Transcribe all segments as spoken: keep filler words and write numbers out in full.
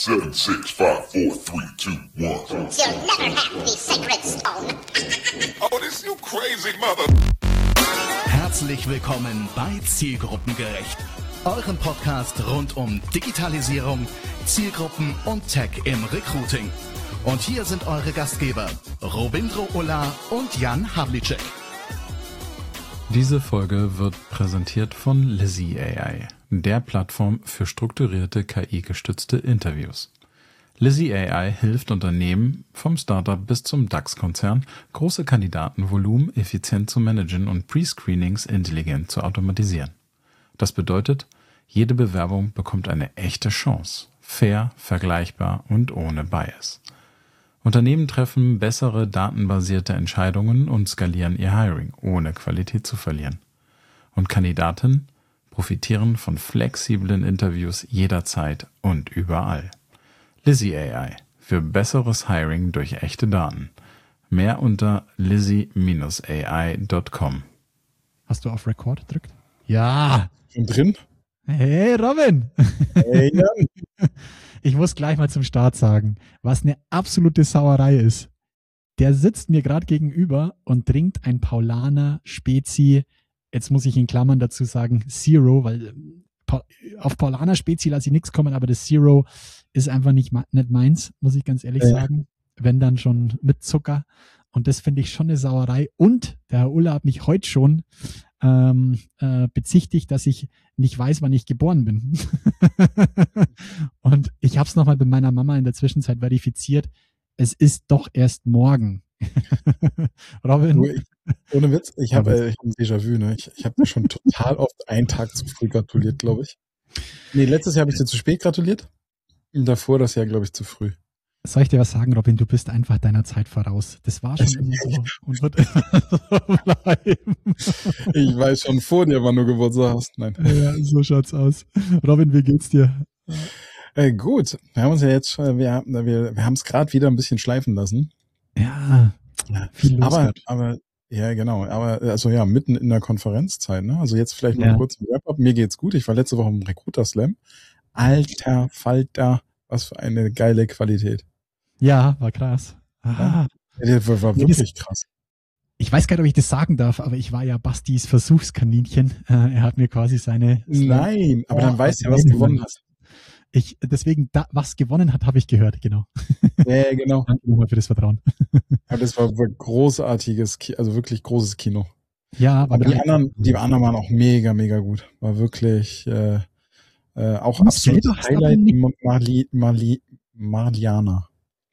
Seven, six, five, four, three, two, one. You'll never have the sacred stone. Oh, this you crazy mother. Herzlich willkommen bei Zielgruppengerecht, eurem Podcast rund um Digitalisierung, Zielgruppen und Tech im Recruiting. Und hier sind eure Gastgeber Robindro Ulla und Jan Havlicek. Diese Folge wird präsentiert von Lizzie A I, der Plattform für strukturierte K I-gestützte Interviews. Lizzie A I hilft Unternehmen, vom Startup bis zum DAX-Konzern, große Kandidatenvolumen effizient zu managen und Pre-Screenings intelligent zu automatisieren. Das bedeutet, jede Bewerbung bekommt eine echte Chance, fair, vergleichbar und ohne Bias. Unternehmen treffen bessere datenbasierte Entscheidungen und skalieren ihr Hiring, ohne Qualität zu verlieren. Und Kandidaten profitieren von flexiblen Interviews jederzeit und überall. Lizzie A I für besseres Hiring durch echte Daten. Mehr unter lizzie A I Punkt com. Hast du auf Record gedrückt? Ja. Schon drin? Hey Robin. Hey Jan. Ich muss gleich mal zum Start sagen, was eine absolute Sauerei ist. Der sitzt mir gerade gegenüber und trinkt ein Paulaner Spezi. Jetzt muss ich in Klammern dazu sagen Zero, weil auf Paulaner Spezi lasse ich nichts kommen, aber das Zero ist einfach nicht, nicht meins, muss ich ganz ehrlich ja. sagen. Wenn dann schon mit Zucker. Und das finde ich schon eine Sauerei. Und der Herr Ulla hat mich heute schon ähm, äh, bezichtigt, dass ich nicht weiß, wann ich geboren bin. Und ich habe es nochmal bei meiner Mama in der Zwischenzeit verifiziert. Es ist doch erst morgen. Robin? Du, ich, ohne Witz, ich habe äh, hab ein Déjà-vu. Ne? Ich, ich habe schon total oft einen Tag zu früh gratuliert, glaube ich. Nee, letztes Jahr habe ich dir zu spät gratuliert. Und davor das Jahr, glaube ich, zu früh. Soll ich dir was sagen, Robin? Du bist einfach deiner Zeit voraus. Das war schon immer so und wird immer so bleiben. Ich weiß schon vor dir, wann du Geburtstag hast. Nein. Ja, so schaut's aus. Robin, wie geht's dir? Äh, gut. Wir haben uns ja jetzt, wir, wir, wir haben es gerade wieder ein bisschen schleifen lassen. Ja, viel los aber, hat. aber, ja, genau. Aber, also ja, mitten in der Konferenzzeit, ne? Also jetzt vielleicht mal Ja. kurz ein Wrap-up. Mir geht's gut. Ich war letzte Woche im Recruiter Slam. Alter Falter, was für eine geile Qualität. Ja, war krass. Ah. Ja, das war, war wirklich krass. Ich weiß gar nicht, ob ich das sagen darf, aber ich war ja Bastis Versuchskaninchen. Äh, er hat mir quasi seine... Nein, aber dann Oh, weißt du ja, was du gewonnen hast. Ich, deswegen, da, was gewonnen hat, habe ich gehört, genau. Ja, genau. Danke nochmal für das Vertrauen. Ja, das war ein großartiges, Ki- also wirklich großes Kino. Ja, Aber die anderen, die anderen waren auch mega, mega gut. War wirklich äh, äh, auch Du absolutes selber hast Highlight. aber nicht- Marli, Marli, Marliana.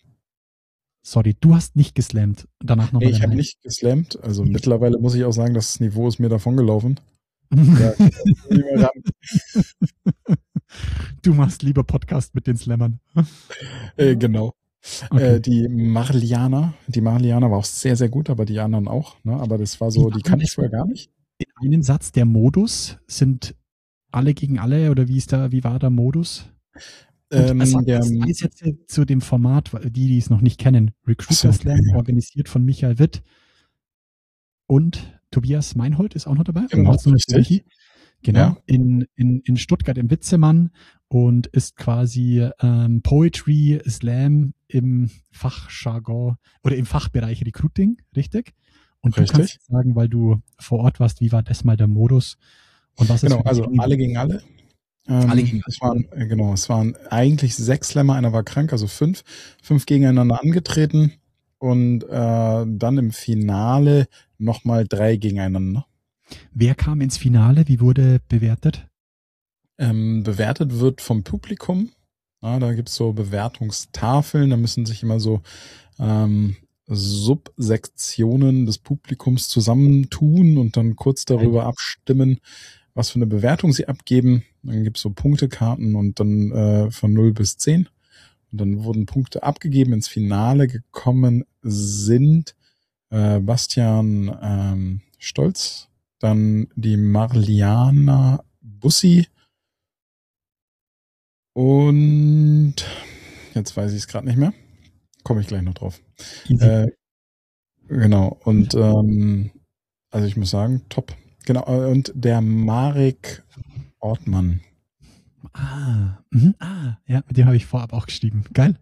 Sorry, du hast nicht geslammt. Danach nochmal. Nee, ich habe deine- nicht geslammt. Also mittlerweile muss ich auch sagen, das Niveau ist mir davongelaufen. Ja, nicht mehr ran. Du machst lieber Podcast mit den Slammern. äh, genau. Okay. Äh, die Marliana, die Marliana war auch sehr, sehr gut, aber die anderen auch. Ne? Aber das war so, Die die kannte ich waren- vorher gar nicht. In einem Satz, der Modus sind alle gegen alle oder wie ist da, wie war der Modus? Und Ähm, also, der, zwei Sätze zu dem Format, weil die, die es noch nicht kennen. Recruiter Ach so, Slam, ja. organisiert von Michael Witt und Tobias Meinhold ist auch noch dabei. Genau, Oder hast du noch richtig. Michi? Genau, Ja. in, in, in Stuttgart im Witzemann und ist quasi ähm, Poetry Slam im Fachjargon oder im Fachbereich Recruiting, richtig? Und du Richtig. kannst sagen, weil du vor Ort warst, wie war das mal der Modus? Und was ist Genau, für also dich- alle gegen alle. Ähm, Alle gegen es waren, äh, genau, es waren eigentlich sechs Slammer, einer war krank, also fünf, fünf gegeneinander angetreten und äh, dann im Finale nochmal drei gegeneinander. Wer kam ins Finale? Wie wurde bewertet? Ähm, bewertet wird vom Publikum. Ja, da gibt's so Bewertungstafeln, da müssen sich immer so ähm, Subsektionen des Publikums zusammentun und dann kurz darüber abstimmen, was für eine Bewertung sie abgeben. Dann gibt's so Punktekarten und dann äh, von null bis zehn. Und dann wurden Punkte abgegeben. Ins Finale gekommen sind äh, Bastian ähm, Stolz, dann die Marliana Bussi und jetzt weiß ich es gerade nicht mehr. Komme ich gleich noch drauf. Easy. Äh, genau. Und ähm, also ich muss sagen, top. Genau. äh, Und der Marek Ortmann. Ah, mhm, ah, ja, mit dem habe ich vorab auch geschrieben. Geil.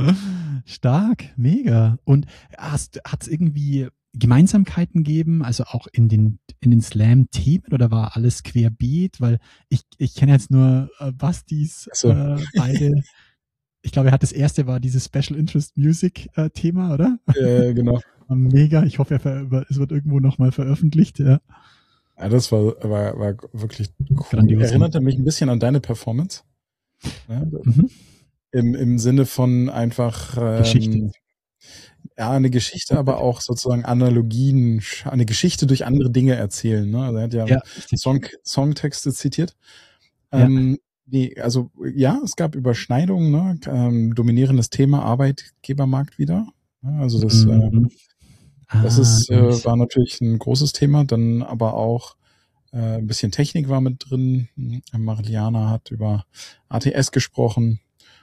Stark, mega. Und hast hat's irgendwie Gemeinsamkeiten gegeben, also auch in den in den Slam-Themen oder war alles querbeet? Weil ich ich kenne jetzt nur äh, Bastis So. äh, beide. Ich glaube, er hat das erste war dieses Special Interest Music äh, Thema, oder? Äh, genau. Mega. Ich hoffe, er ver es wird irgendwo nochmal veröffentlicht. Ja. Ja, das war, war, war wirklich cool. Grandios. Erinnerte mich ein bisschen an deine Performance. Ja, Mhm. im, Im Sinne von einfach ähm, Geschichte. Ja, eine Geschichte, aber auch sozusagen Analogien, eine Geschichte durch andere Dinge erzählen. Ne? Also er hat ja, Ja, richtig. Song, Songtexte zitiert. Ja. Ähm, die, also ja, es gab Überschneidungen, ne? ähm, dominierendes Thema Arbeitgebermarkt wieder. Ja, also das, äh, Mhm. das Ah, ist, äh, nice. war natürlich ein großes Thema. Dann aber auch äh, ein bisschen Technik war mit drin. Marliana hat über A T S gesprochen.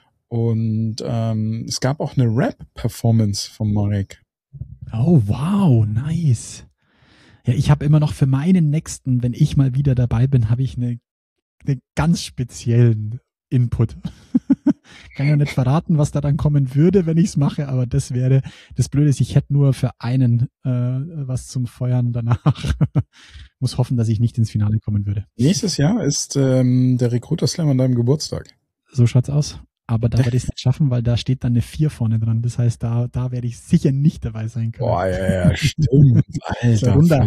Und ähm, es gab auch eine Rap-Performance von Marek. Oh, wow, nice. Ja, ich habe immer noch für meinen nächsten, wenn ich mal wieder dabei bin, habe ich eine, eine ganz speziellen Input. Kann ja nicht verraten, was da dann kommen würde, wenn ich es mache, aber das wäre, das Blöde ist, ich hätte nur für einen äh, was zum Feuern danach. Muss hoffen, dass ich nicht ins Finale kommen würde. Nächstes Jahr ist ähm, der Recruiter Slam an deinem Geburtstag. So schaut's aus. Aber da werde ich es nicht schaffen, weil da steht dann eine vier vorne dran. Das heißt, da, da werde ich sicher nicht dabei sein können. Boah, ja, ja, stimmt. Alter, runter.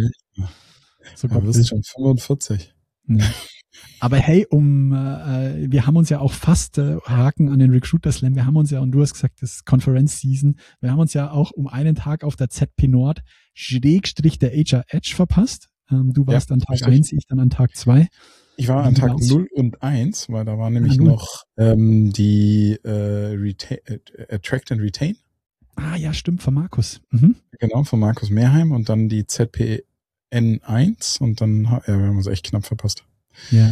So du bist schon fünfundvierzig. Ja. Aber hey, um äh, wir haben uns ja auch fast äh, Haken an den Recruiter Slam. Wir haben uns ja, und du hast gesagt, das ist Conference Season. Wir haben uns ja auch um einen Tag auf der Z P Nord Schrägstrich der H R Edge verpasst. Ähm, du warst Ja, an Tag richtig. eins, ich dann an Tag zwei. Ich war an Wie Tag war's? null und eins, weil da war nämlich Ah, null. noch ähm, die äh, Retain, äh, Attract and Retain, Ah ja, stimmt, von Markus. Mhm. genau, von Markus Mehrheim und dann die Z P N eins und dann ha- ja, wir haben uns echt knapp verpasst. Ja.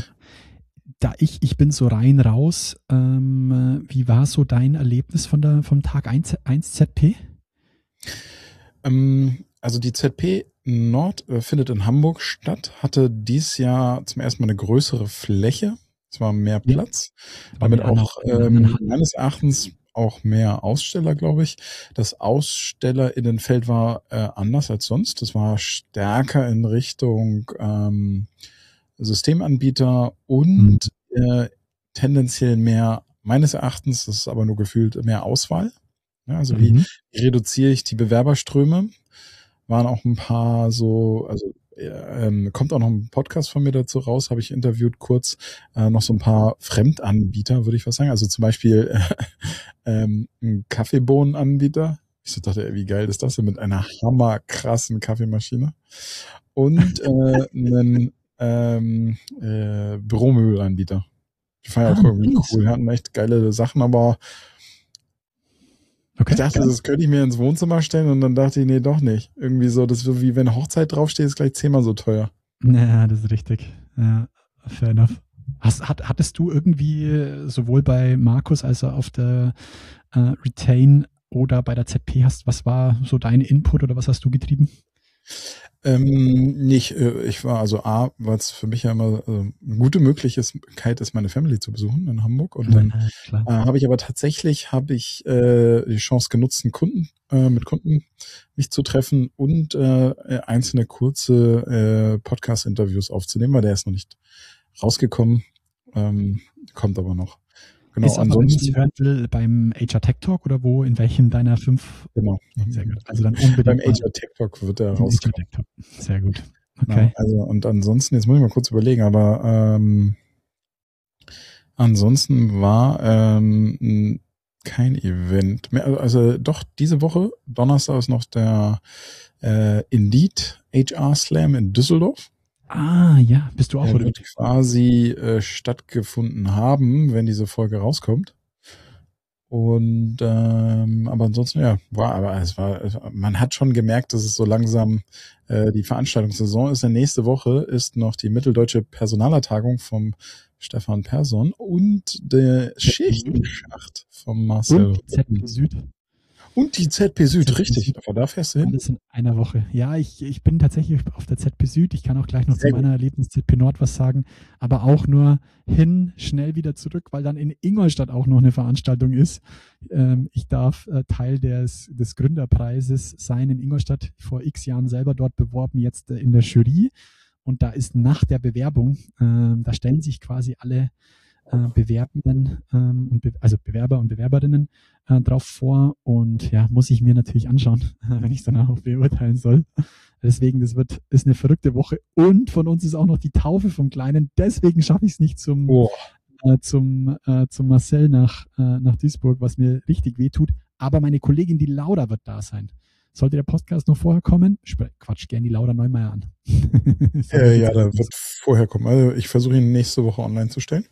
Da ich, ich bin so rein raus. Ähm, wie war so dein Erlebnis von der, vom Tag eins Z P? Ähm, also die Z P Nord äh, findet in Hamburg statt, hatte dieses Jahr zum ersten Mal eine größere Fläche, es war mehr Ja. Platz, War damit mehr an auch auch in anderen ähm, Hallen. meines Erachtens auch mehr Aussteller, glaube ich. Das Ausstellerinnenfeld war äh, anders als sonst. Das war stärker in Richtung ähm, Systemanbieter und äh, tendenziell mehr, meines Erachtens, das ist aber nur gefühlt, mehr Auswahl. Ja, also wie Mhm. reduziere ich die Bewerberströme? Waren auch ein paar so, also äh, ähm, kommt auch noch ein Podcast von mir dazu raus, habe ich interviewt kurz, äh, noch so ein paar Fremdanbieter, würde ich was sagen. Also zum Beispiel äh, ähm, ein Kaffeebohnenanbieter. Ich so dachte, ey, wie geil ist das denn mit einer hammerkrassen Kaffeemaschine? Und äh, einen ähm, äh, Büromöbelanbieter. Die fand ich Ah, auch irgendwie nice. cool. Die hatten echt geile Sachen, aber Okay. ich dachte, das könnte ich mir ins Wohnzimmer stellen und dann dachte ich, nee, doch nicht. Irgendwie so, das ist so wie wenn Hochzeit draufsteht, ist gleich zehnmal so teuer. Ja, das ist richtig. Ja, fair enough. Hast, hat, hattest du irgendwie äh, sowohl bei Markus als auch auf der äh, Retain oder bei der Z P hast, was war so dein Input oder was hast du getrieben? Ähm, nicht, äh, ich war also A, weil es für mich ja immer äh, eine gute Möglichkeit ist, meine Family zu besuchen in Hamburg. Und dann Ja, klar. äh, habe ich aber tatsächlich habe ich äh, die Chance genutzt, einen Kunden äh, mit Kunden mich zu treffen und äh, einzelne kurze äh, Podcast-Interviews aufzunehmen, weil der ist noch nicht rausgekommen, ähm, kommt aber noch. Genau, Ist aber, wenn ich ansonsten hören will, beim H R Tech Talk oder wo, in welchen deiner fünf? genau. Sehr gut. Also dann unbedingt Beim mal H R Tech Talk wird er im H R rauskommen. Tech Talk. Sehr gut. Genau, Okay. also und ansonsten, jetzt muss ich mal kurz überlegen, aber ähm, ansonsten war ähm, kein Event mehr. Also doch, diese Woche, Donnerstag ist noch der äh, Indeed H R Slam in Düsseldorf. Ah, ja, bist du auch Der oder? wird quasi äh, stattgefunden haben, wenn diese Folge rauskommt. Und ähm, aber ansonsten, ja, war, aber es war, es war, man hat schon gemerkt, dass es so langsam äh, die Veranstaltungssaison ist. Denn nächste Woche ist noch die Mitteldeutsche Personalertagung vom Stefan Persson und der Schichtenschacht vom Marcel. Und Z P Süd. Und die Z P Süd, richtig. Aber da fährst du hin. Alles in einer Woche. Ja, ich, ich bin tatsächlich auf der Z P Süd. Ich kann auch gleich noch Sehr zu meiner Erlebnis-Z P Nord was sagen. Aber auch nur hin, schnell wieder zurück, weil dann in Ingolstadt auch noch eine Veranstaltung ist. Ähm, ich darf äh, Teil des, des Gründerpreises sein in Ingolstadt. Vor x Jahren selber dort beworben, jetzt äh, in der Jury. Und da ist nach der Bewerbung, äh, da stellen sich quasi alle äh, Bewerbenden, ähm, und Be also Bewerber und Bewerberinnen äh, drauf vor. Und ja, muss ich mir natürlich anschauen, wenn ich es danach auch beurteilen soll. Deswegen, das wird, ist eine verrückte Woche. Und von uns ist auch noch die Taufe vom Kleinen. Deswegen schaffe ich es nicht zum, Oh. äh, zum, äh, zum Marcel nach, äh, nach Duisburg, was mir richtig wehtut. Aber meine Kollegin, die Laura, wird da sein. Sollte der Podcast noch vorher kommen, quatsch gerne die Laura Neumeier an. Äh, ja, da wird vorher kommen. Also ich versuche ihn nächste Woche online zu stellen.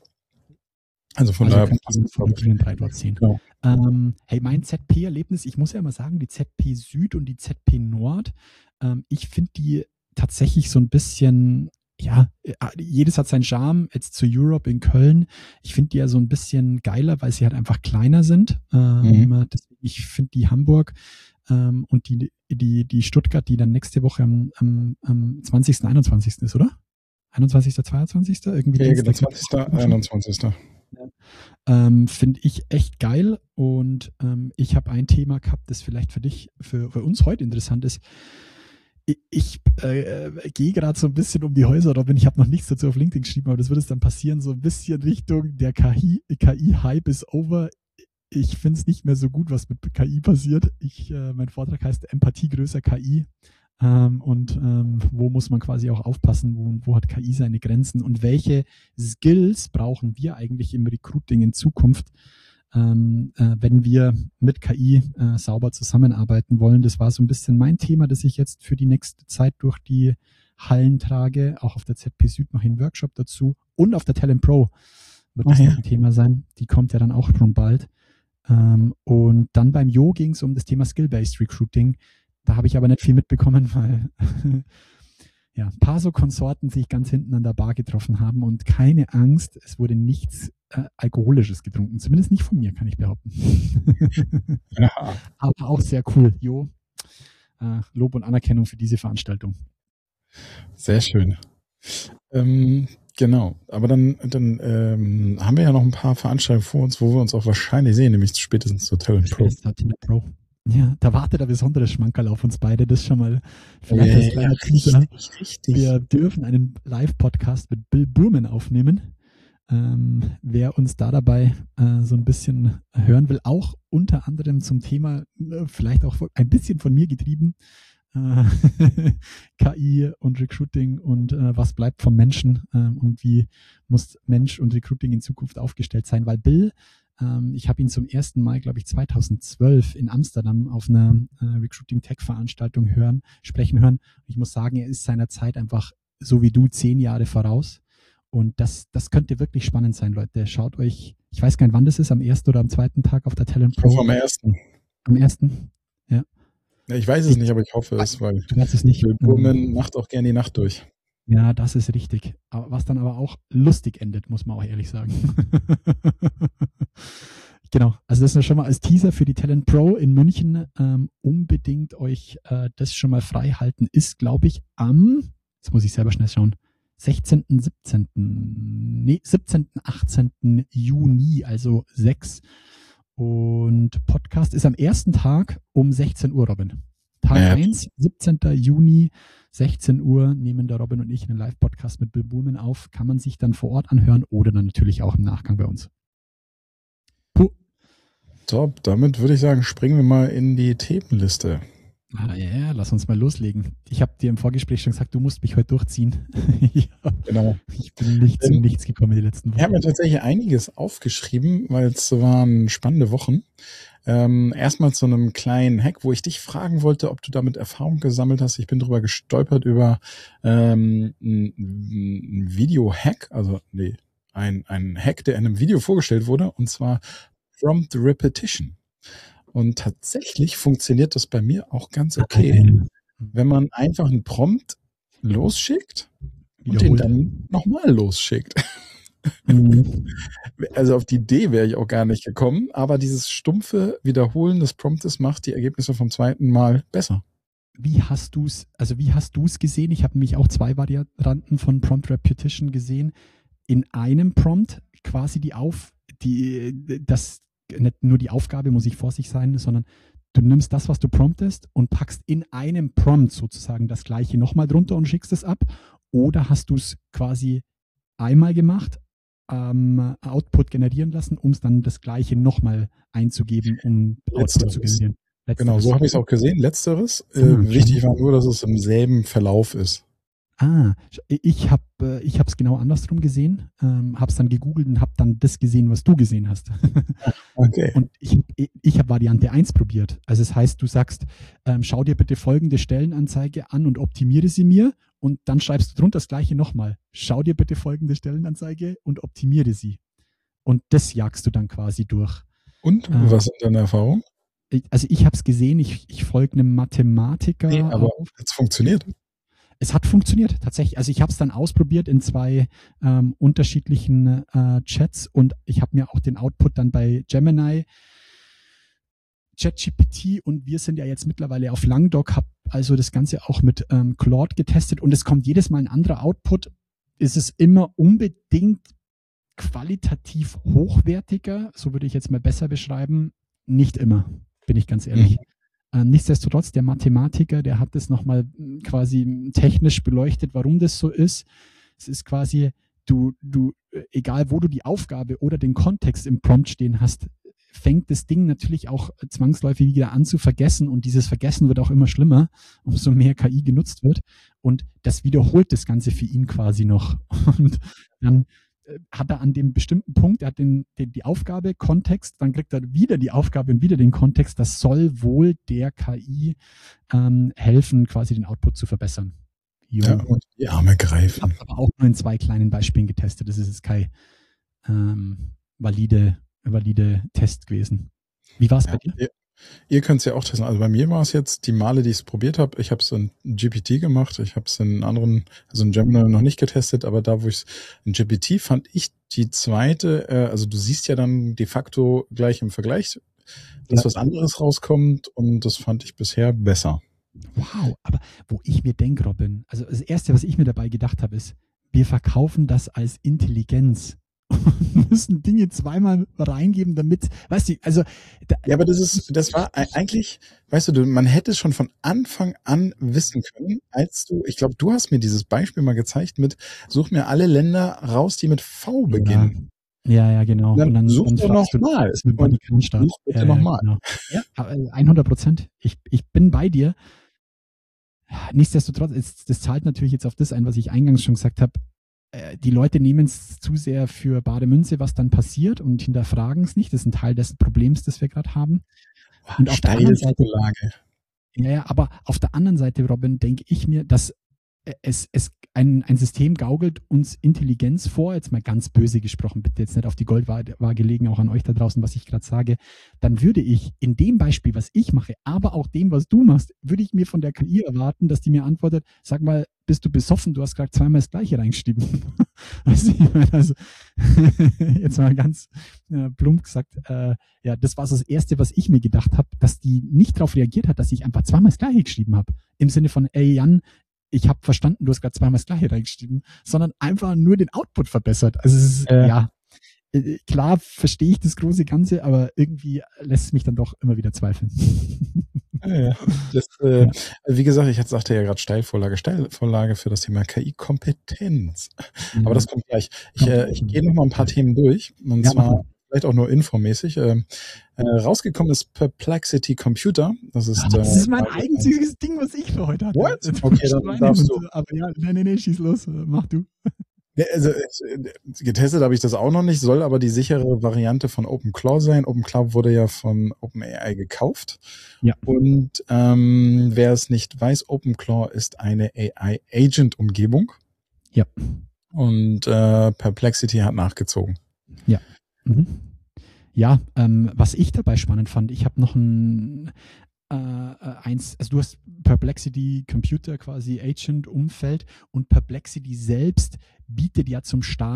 Also von Also daher. könnt ihr von dem grünen Breitwort sehen. Genau. Ähm, hey, mein Z P-Erlebnis, ich muss ja immer sagen, die Z P Süd und die Z P Nord, ähm, ich finde die tatsächlich so ein bisschen, ja, jedes hat seinen Charme. Jetzt zu Europe in Köln. Ich finde die ja so ein bisschen geiler, weil sie halt einfach kleiner sind. Ähm, Mhm. deswegen, ich finde die Hamburg ähm, und die, die, die Stuttgart, die dann nächste Woche am, am, am zwanzigsten, einundzwanzigsten ist, oder? einundzwanzigsten, zweiundzwanzigsten Irgendwie Ja, genau, Dienstag. zwanzigsten, einundzwanzigsten Ähm, finde ich echt geil und ähm, ich habe ein Thema gehabt, das vielleicht für dich, für, für uns heute interessant ist. Ich, ich äh, gehe gerade so ein bisschen um die Häuser, Robin, ich habe noch nichts dazu auf LinkedIn geschrieben, aber das wird es dann passieren, so ein bisschen Richtung der K I-Hype is over. Ich finde es nicht mehr so gut, was mit K I passiert. Ich, äh, mein Vortrag heißt Empathie größer K I. Ähm, und ähm, wo muss man quasi auch aufpassen, wo, wo hat K I seine Grenzen und welche Skills brauchen wir eigentlich im Recruiting in Zukunft, ähm, äh, wenn wir mit K I äh, sauber zusammenarbeiten wollen. Das war so ein bisschen mein Thema, das ich jetzt für die nächste Zeit durch die Hallen trage. Auch auf der Z P Süd mache ich einen Workshop dazu und auf der Talent Pro wird das Ach ja. noch ein Thema sein. Die kommt ja dann auch schon bald. Ähm, und dann beim Jo ging es um das Thema Skill-Based Recruiting. Da habe ich aber nicht viel mitbekommen, weil ja, ein paar so Konsorten sich ganz hinten an der Bar getroffen haben und keine Angst, es wurde nichts äh, Alkoholisches getrunken. Zumindest nicht von mir, kann ich behaupten. Ja. Aber auch sehr cool. Jo, äh, Lob und Anerkennung für diese Veranstaltung. Sehr schön. Ähm, genau, aber dann, dann ähm, haben wir ja noch ein paar Veranstaltungen vor uns, wo wir uns auch wahrscheinlich sehen, nämlich spätestens zur Talent Pro. Talent Pro. Ja, da wartet ein besonderes Schmankerl auf uns beide. Das schon mal vielleicht als kleiner Teaser. richtig, richtig. Wir dürfen einen Live-Podcast mit Bill Burman aufnehmen. Ähm, wer uns da dabei äh, so ein bisschen hören will, auch unter anderem zum Thema, äh, vielleicht auch ein bisschen von mir getrieben, äh, K I und Recruiting und äh, was bleibt vom Menschen äh, und wie muss Mensch und Recruiting in Zukunft aufgestellt sein, weil Bill, ähm, ich habe ihn zum ersten Mal, glaube ich, zweitausendzwölf in Amsterdam auf einer äh, Recruiting-Tech-Veranstaltung hören, sprechen hören. Ich muss sagen, er ist seiner Zeit einfach so wie du zehn Jahre voraus. Und das, das könnte wirklich spannend sein, Leute. Schaut euch, ich weiß gar nicht, wann das ist, am ersten oder am zweiten Tag auf der Talent Pro. Am ersten. Am ersten, ja. Ja, ich weiß es nicht, aber ich hoffe es, weil Du weißt es nicht. Bill Burman macht auch gerne die Nacht durch. Ja, das ist richtig. Aber was dann aber auch lustig endet, muss man auch ehrlich sagen. Genau, also das ist schon mal als Teaser für die Talent Pro in München. Ähm, unbedingt euch äh, das schon mal frei halten. Ist, glaube ich, am, jetzt muss ich selber schnell schauen, sechzehnten, siebzehnten, nee, siebzehnten, achtzehnten Juni, also sechs. Und Podcast ist am ersten Tag um sechzehn Uhr, Robin. Tag Ja. eins, siebzehnten Juni, sechzehn Uhr, nehmen der Robin und ich einen Live-Podcast mit Bill Burman auf. Kann man sich dann vor Ort anhören oder dann natürlich auch im Nachgang bei uns. Puh. Top, damit würde ich sagen, springen wir mal in die Themenliste. Ah, ja, ja, lass uns mal loslegen. Ich habe dir im Vorgespräch schon gesagt, du musst mich heute durchziehen. Ja, Genau. ich bin nicht zu Ähm, nichts gekommen die letzten Ich habe Wochen. mir tatsächlich einiges aufgeschrieben, weil es waren spannende Wochen. Ähm, erstmal zu einem kleinen Hack, wo ich dich fragen wollte, ob du damit Erfahrung gesammelt hast. Ich bin drüber gestolpert über ähm, ein, ein Video-Hack, also nee, ein, ein Hack, der in einem Video vorgestellt wurde, und zwar Prompt Repetition. Und tatsächlich funktioniert das bei mir auch ganz okay, wenn man einfach einen Prompt losschickt und den Wiederholt. dann nochmal losschickt. Mhm. Also auf die Idee wäre ich auch gar nicht gekommen, aber dieses stumpfe Wiederholen des Promptes macht die Ergebnisse vom zweiten Mal besser. Wie hast du es, also wie hast du es gesehen? Ich habe nämlich auch zwei Varianten von Prompt Repetition gesehen. In einem Prompt quasi die Auf, die, das, nicht nur die Aufgabe muss ich vor sich sein, sondern du nimmst das, was du promptest und packst in einem Prompt sozusagen das Gleiche nochmal drunter und schickst es ab. Oder hast du es quasi einmal gemacht, ähm, Output generieren lassen, um es dann das Gleiche nochmal einzugeben, um Output zu generieren? Letzteres. Genau, so habe ich es auch gesehen. Letzteres. Äh, Ah, wichtig war nur, dass es im selben Verlauf ist. Ah, ich habe äh, ich es genau andersrum gesehen, ähm, habe es dann gegoogelt und habe dann das gesehen, was du gesehen hast. Okay. Und ich, ich habe Variante eins probiert. Also das heißt, du sagst, ähm, schau dir bitte folgende Stellenanzeige an und optimiere sie mir, und dann schreibst du drunter das Gleiche nochmal. Schau dir bitte folgende Stellenanzeige und optimiere sie. Und das jagst du dann quasi durch. Und Ähm, was sind deine Erfahrungen? ich, also ich habe es gesehen, ich, ich folge einem Mathematiker. Nee, aber auf. hat es funktioniert? Es hat funktioniert, tatsächlich. Also ich habe es dann ausprobiert in zwei ähm, unterschiedlichen äh, Chats, und ich habe mir auch den Output dann bei Gemini, ChatGPT, und wir sind ja jetzt mittlerweile auf Langdoc, habe also das Ganze auch mit ähm, Claude getestet, und es kommt jedes Mal ein anderer Output. Ist es immer unbedingt qualitativ hochwertiger, so würde ich jetzt mal besser beschreiben? Nicht immer, bin ich ganz ehrlich. Mhm. Ähm, nichtsdestotrotz, der Mathematiker, der hat das nochmal quasi technisch beleuchtet, warum das so ist. Es ist quasi, du, du, egal wo du die Aufgabe oder den Kontext im Prompt stehen hast, fängt das Ding natürlich auch zwangsläufig wieder an zu vergessen, und dieses Vergessen wird auch immer schlimmer, umso mehr K I genutzt wird, und das wiederholt das Ganze für ihn quasi noch. Und dann hat er an dem bestimmten Punkt, er hat den, den, die Aufgabe, Kontext, dann kriegt er wieder die Aufgabe und wieder den Kontext. Das soll wohl der K I ähm, helfen, quasi den Output zu verbessern. Jo. Ja, und die Arme greifen. Ich habe aber auch nur in zwei kleinen Beispielen getestet. Das ist jetzt kein ähm, valide, valide Test gewesen. Wie war es ja, bei dir? Ihr, ihr könnt es ja auch testen. Also bei mir war es jetzt die Male, die ich es probiert habe. Ich habe es in G P T gemacht. Ich habe es in anderen, also in Gemini noch nicht getestet, aber da, wo ich es in G P T fand ich die zweite, äh, also du siehst ja dann de facto gleich im Vergleich, dass ja was anderes rauskommt, und das fand ich bisher besser. Wow, aber wo ich mir denke, Robin, also das Erste, was ich mir dabei gedacht habe, ist, wir verkaufen das als Intelligenz. Wir müssen Dinge zweimal reingeben, damit, weißt du, also. Da, ja, aber das ist, das war eigentlich, weißt du, man hätte es schon von Anfang an wissen können, als du, ich glaube, du hast mir dieses Beispiel mal gezeigt mit, such mir alle Länder raus, die mit V beginnen. Ja, ja, genau. Und dann, und dann such doch nochmal. Such bitte ja, nochmal. Genau. Ja, hundert Prozent. Ich, ich bin bei dir. Nichtsdestotrotz, ist, das zahlt natürlich jetzt auf das ein, was ich eingangs schon gesagt habe. Die Leute nehmen es zu sehr für bare Münze, was dann passiert, und hinterfragen es nicht. Das ist ein Teil des Problems, das wir gerade haben. Und auf der anderen Seite, ja, ja, aber auf der anderen Seite, Robin, denke ich mir, dass es, es ein, ein System gaukelt uns Intelligenz vor, jetzt mal ganz böse gesprochen, bitte jetzt nicht auf die Goldwaage legen, auch an euch da draußen, was ich gerade sage, dann würde ich in dem Beispiel, was ich mache, aber auch dem, was du machst, würde ich mir von der K I erwarten, dass die mir antwortet, sag mal, bist du besoffen? Du hast gerade zweimal das Gleiche reingeschrieben. Weißt du, also, jetzt mal ganz äh, plump gesagt, äh, ja, das war so das Erste, was ich mir gedacht habe, dass die nicht darauf reagiert hat, dass ich einfach zweimal das Gleiche geschrieben habe. Im Sinne von, ey Jan, ich habe verstanden, du hast gerade zweimal das Gleiche reingeschrieben, sondern einfach nur den Output verbessert. Also es ist, äh. ja, klar verstehe ich das große Ganze, aber irgendwie lässt es mich dann doch immer wieder zweifeln. Ja, ja. Das, äh, ja. Wie gesagt, ich sagte ja gerade Steilvorlage, Steilvorlage für das Thema K I-Kompetenz. Mhm. Aber das kommt gleich. Ich, äh, ich gehe noch mal ein paar Themen durch, und ja, zwar vielleicht auch nur infomäßig. Äh, äh, rausgekommen ist Perplexity Computer. Das ist, das äh, ist mein einziges Ding, was ich für heute hatte. What? Okay, dann darfst du. Aber ja, nee, nee, nee, schieß los, mach du. Ja, also, getestet habe ich das auch noch nicht, soll aber die sichere Variante von OpenClaw sein. OpenClaw wurde ja von OpenAI gekauft. Ja. Und ähm, wer es nicht weiß, OpenClaw ist eine A I-Agent-Umgebung. Ja. Und äh, Perplexity hat nachgezogen. Ja. Mhm. Ja, ähm, was ich dabei spannend fand, ich habe noch ein äh, eins, also du hast Perplexity Computer quasi Agent-Umfeld, und Perplexity selbst bietet ja zum Start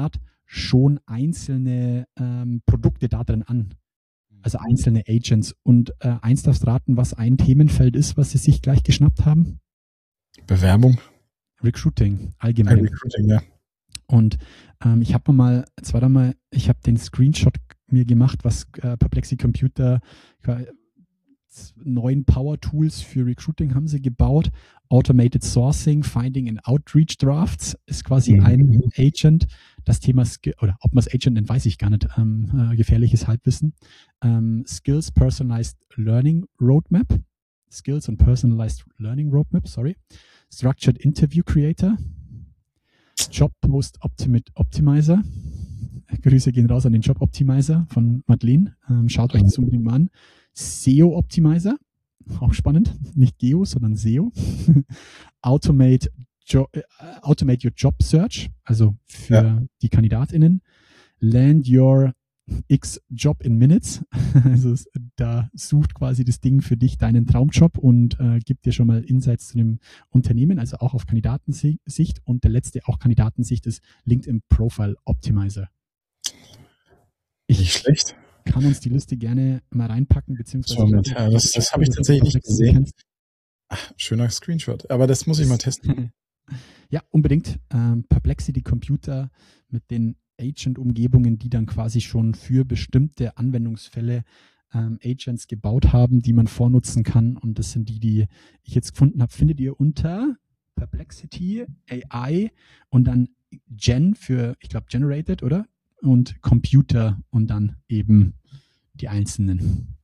schon einzelne ähm, Produkte da drin an. Also einzelne Agents. Und äh, eins darfst raten, was ein Themenfeld ist, was sie sich gleich geschnappt haben? Bewerbung. Recruiting, allgemein. Ja, Recruiting, ja. Und ähm, ich habe mal, zweimal, ich habe den Screenshot mir gemacht, was äh, Perplexity Computer, äh, neuen Power Tools für Recruiting haben sie gebaut. Automated Sourcing, Finding and Outreach Drafts ist quasi mhm. ein Agent. Das Thema, Sk- oder ob man es Agent nennt, weiß ich gar nicht. Ähm, äh, gefährliches Halbwissen. Ähm, Skills Personalized Learning Roadmap. Skills und Personalized Learning Roadmap, sorry. Structured Interview Creator. Job Post Optimi- Optimizer. Grüße gehen raus an den Job Optimizer von Madeleine. Ähm, schaut euch das unbedingt mal an. S E O Optimizer, auch spannend, nicht Geo, sondern S E O. Automate, jo- äh, Automate Your Job Search, also für ja. die KandidatInnen. Land Your X Job in Minutes, also da sucht quasi das Ding für dich deinen Traumjob und äh, gibt dir schon mal Insights zu dem Unternehmen, also auch auf Kandidatensicht. Und der letzte auch Kandidatensicht ist LinkedIn Profile Optimizer. Ich nicht schlecht. Kann uns die Liste gerne mal reinpacken, beziehungsweise... So, mit, ja, das das habe ich tatsächlich nicht gesehen. Ach, schöner Screenshot, aber das muss ich mal testen. Ja, unbedingt. Ähm, Perplexity Computer mit den Agent-Umgebungen, die dann quasi schon für bestimmte Anwendungsfälle ähm, Agents gebaut haben, die man vornutzen kann. Und das sind die, die ich jetzt gefunden habe, findet ihr unter Perplexity A I und dann Gen für, ich glaube, Generated, oder? Und Computer und dann eben die einzelnen.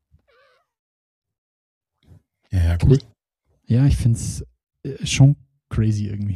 Ja, ja, cool. Ja, ich finde es äh, schon crazy irgendwie.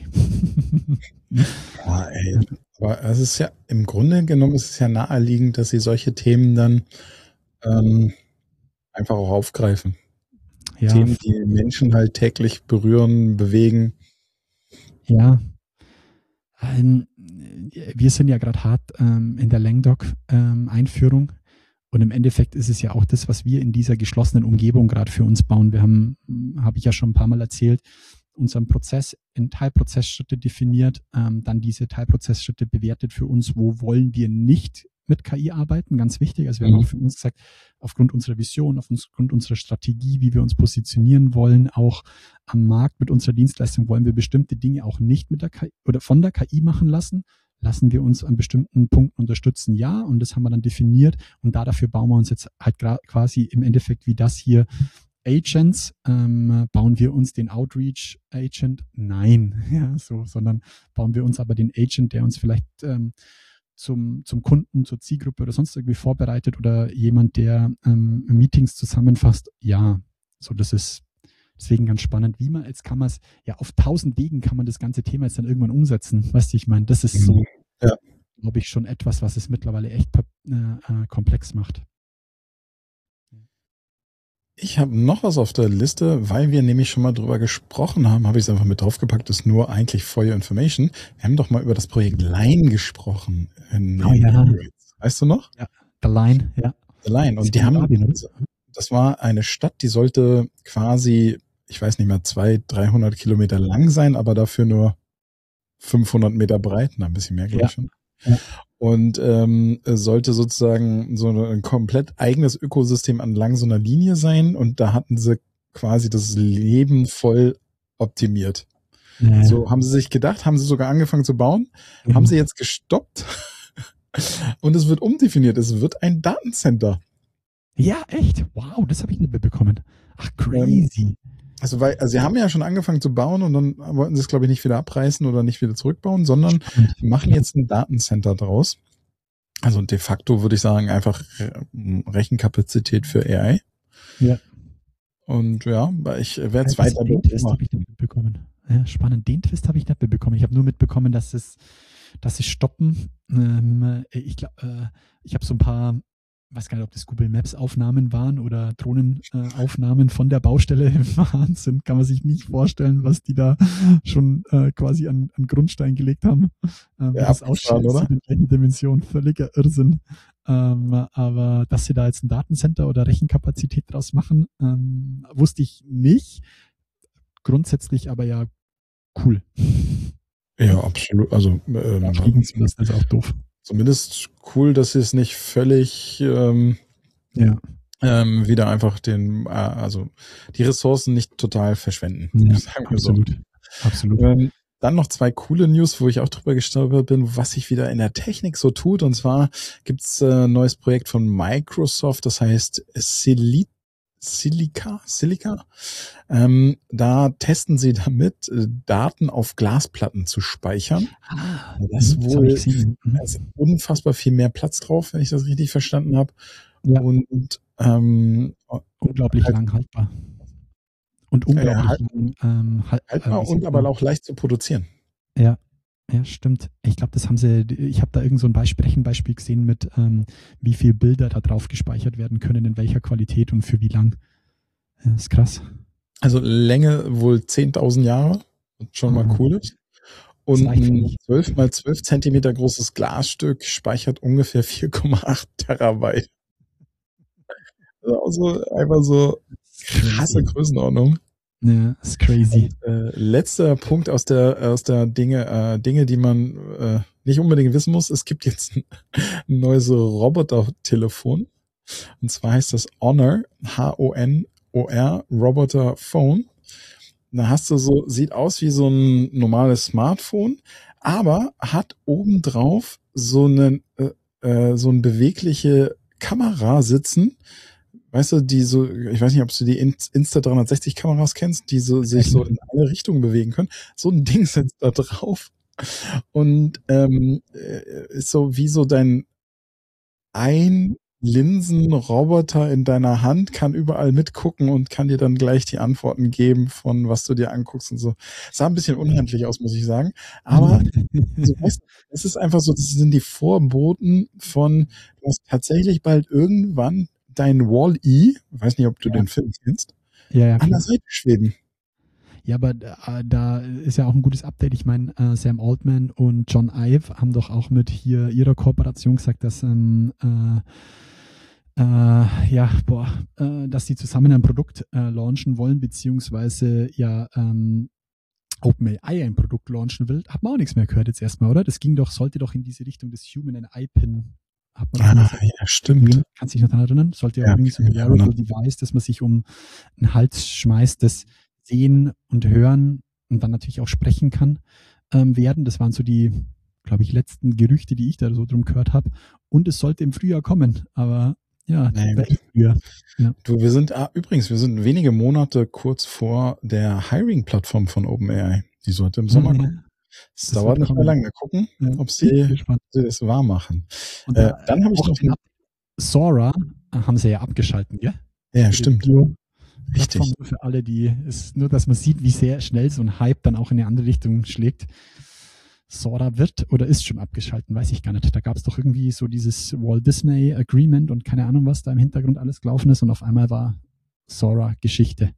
Ja, ey. Aber es ist ja, im Grunde genommen ist es ja naheliegend, dass sie solche Themen dann ähm, einfach auch aufgreifen. Ja. Themen, die Menschen halt täglich berühren, bewegen. Ja. Ähm, wir sind ja gerade hart ähm, in der Langdoc-Einführung ähm, und im Endeffekt ist es ja auch das, was wir in dieser geschlossenen Umgebung gerade für uns bauen. Wir haben, habe ich ja schon ein paar Mal erzählt, unseren Prozess in Teilprozessschritte definiert, ähm, dann diese Teilprozessschritte bewertet für uns, wo wollen wir nicht mit K I arbeiten, ganz wichtig. Also wir haben auch für uns gesagt, aufgrund unserer Vision, aufgrund unserer Strategie, wie wir uns positionieren wollen, auch am Markt mit unserer Dienstleistung, wollen wir bestimmte Dinge auch nicht mit der K I oder von der K I machen lassen. Lassen wir uns an bestimmten Punkten unterstützen? Ja, und das haben wir dann definiert und da dafür bauen wir uns jetzt halt gra- quasi im Endeffekt wie das hier Agents, ähm, bauen wir uns den Outreach Agent? Nein, ja, so, sondern bauen wir uns aber den Agent, der uns vielleicht ähm, zum, zum Kunden, zur Zielgruppe oder sonst irgendwie vorbereitet oder jemand, der ähm, Meetings zusammenfasst. Ja, so das ist deswegen ganz spannend, wie man, jetzt kann man es, ja auf tausend Wegen kann man das ganze Thema jetzt dann irgendwann umsetzen. Weißt du, ich meine, das ist so, ja. glaube ich, schon etwas, was es mittlerweile echt äh, äh, komplex macht. Ich habe noch was auf der Liste, weil wir nämlich schon mal drüber gesprochen haben, habe ich es einfach mit draufgepackt, ist nur eigentlich for your information. Wir haben doch mal über das Projekt Line gesprochen. Oh ja. Weißt du noch? Ja, The Line, ja. The Line. Und die haben, das war eine Stadt, die sollte quasi, ich weiß nicht mehr, zweihundert, dreihundert Kilometer lang sein, aber dafür nur fünfhundert Meter breit, na, ein bisschen mehr, glaube ich schon. Ja. Und ähm, sollte sozusagen so ein komplett eigenes Ökosystem entlang so einer Linie sein und da hatten sie quasi das Leben voll optimiert. Ja. So haben sie sich gedacht, haben sie sogar angefangen zu bauen, mhm. haben sie jetzt gestoppt und es wird umdefiniert, es wird ein Datencenter. Ja, echt? Wow, das habe ich nicht mitbekommen. Ach, crazy. Ähm, Also, weil, also sie haben ja schon angefangen zu bauen und dann wollten sie es, glaube ich, nicht wieder abreißen oder nicht wieder zurückbauen, sondern machen jetzt ein Datencenter draus. Also de facto würde ich sagen, einfach Rechenkapazität für A I. Ja. Und ja, weil ich werde es weiter den Twist habe ich nicht mitbekommen. Ja, spannend. Den Twist habe ich nicht mitbekommen. Ich habe nur mitbekommen, dass es, dass sie stoppen. Ähm, ich glaube, äh, ich habe so ein paar, weiß gar nicht, ob das Google Maps Aufnahmen waren oder Drohnenaufnahmen äh, von der Baustelle. Wahnsinn, kann man sich nicht vorstellen, was die da schon äh, quasi an, an Grundstein gelegt haben. Ähm, ja, das ausschaut, oder? In gleichen Dimension, völliger Irrsinn. Ähm, aber dass sie da jetzt ein Datencenter oder Rechenkapazität draus machen, ähm, wusste ich nicht. Grundsätzlich aber ja cool. Ja, absolut. Also ähm, fliegen zu lassen ist auch doof. zumindest cool, dass sie es nicht völlig ähm, Ja. ähm, wieder einfach den, äh, also die Ressourcen nicht total verschwenden. Ja, Sagen wir so. absolut. Absolut. Ähm, dann noch zwei coole News, wo ich auch drüber gestolpert bin, was sich wieder in der Technik so tut. Und zwar gibt's äh, ein neues Projekt von Microsoft, das heißt Sili- Silica. Silica. Ähm, da testen sie damit, äh, Daten auf Glasplatten zu speichern. Ah, Das mhm, das wohl hab ich gesehen. Mhm. da ist unfassbar viel mehr Platz drauf, wenn ich das richtig verstanden habe. Ja. Und ähm, Unglaublich halt- lang haltbar. Und unglaublich halt- lang ähm, halt, haltbar äh, wie und sagt aber man? auch leicht zu produzieren. Ja, ja, stimmt. Ich glaube, das haben sie, ich habe da irgend so ein Beispiel, Rechenbeispiel gesehen mit, ähm, wie viel Bilder da drauf gespeichert werden können, in welcher Qualität und für wie lang. Ja, ist krass. Also Länge wohl zehntausend Jahre, was schon mal Mhm. cool ist. Und Das reicht für ein mich. zwölf mal zwölf Zentimeter großes Glasstück speichert ungefähr vier Komma acht Terabyte. Also auch so, einfach so krasse Größenordnung. Ja, ist crazy. Äh, letzter Punkt aus der aus der Dinge äh, Dinge, die man äh, nicht unbedingt wissen muss. Es gibt jetzt ein, ein neues Roboter-Telefon. Und zwar heißt das Honor, H O N O R, Roboter Phone. Da hast du so, sieht aus wie so ein normales Smartphone, aber hat obendrauf so eine äh, äh, so eine bewegliche Kamera sitzen. Weißt du, die so, ich weiß nicht, ob du die Insta dreihundertsechzig Kameras kennst, die so sich so in alle Richtungen bewegen können. So ein Ding sitzt da drauf und ähm, ist so wie so dein ein Linsenroboter in deiner Hand, kann überall mitgucken und kann dir dann gleich die Antworten geben von was du dir anguckst und so. Sah ein bisschen unhandlich aus, muss ich sagen. Aber also, weißt du, es ist einfach so, das sind die Vorboten von, du hast tatsächlich bald irgendwann dein Wall-E, weiß nicht, ob du Ja. den Film kennst, Ja, ja, an der klar. Seite schweben. Ja, aber äh, da ist ja auch ein gutes Update. Ich meine, äh, Sam Altman und John Ive haben doch auch mit hier ihrer Kooperation gesagt, dass ähm, äh, äh, ja, boah, äh, dass die zusammen ein Produkt äh, launchen wollen, beziehungsweise ja ähm, OpenAI ein Produkt launchen will. Hat man auch nichts mehr gehört jetzt erstmal, oder? Das ging doch, sollte doch in diese Richtung des Human and Eye-Pin. Hat man doch Ah, gesagt. ja, stimmt. Kannst dich noch daran erinnern? Sollte ja, Ja, irgendwie so ein kann ich mich Wearable Device, dass man sich um den Hals schmeißt, das sehen und hören und dann natürlich auch sprechen kann, ähm, werden. Das waren so die, glaube ich, letzten Gerüchte, die ich da so drum gehört habe. Und es sollte im Frühjahr kommen, aber ja, Nee, wäre echt früher. Du, wir sind, ah, übrigens, wir sind wenige Monate kurz vor der Hiring-Plattform von OpenAI. Die sollte im Sommer Ja, kommen. Es das dauert wird nicht mehr kommen. lange. Wir gucken, Ja, ob bin sie, gespannt. ob sie das wahr machen. Und Äh, da dann habe ich auch noch den eine, Up- Sora äh, haben sie ja abgeschalten, gell? ja, Die stimmt, Video- richtig. Plattform nur für alle, die ist nur, dass man sieht, wie sehr schnell so ein Hype dann auch in eine andere Richtung schlägt. Sora wird oder ist schon abgeschalten, weiß ich gar nicht. Da gab es doch irgendwie so dieses Walt Disney Agreement und keine Ahnung, was da im Hintergrund alles gelaufen ist und auf einmal war Sora Geschichte.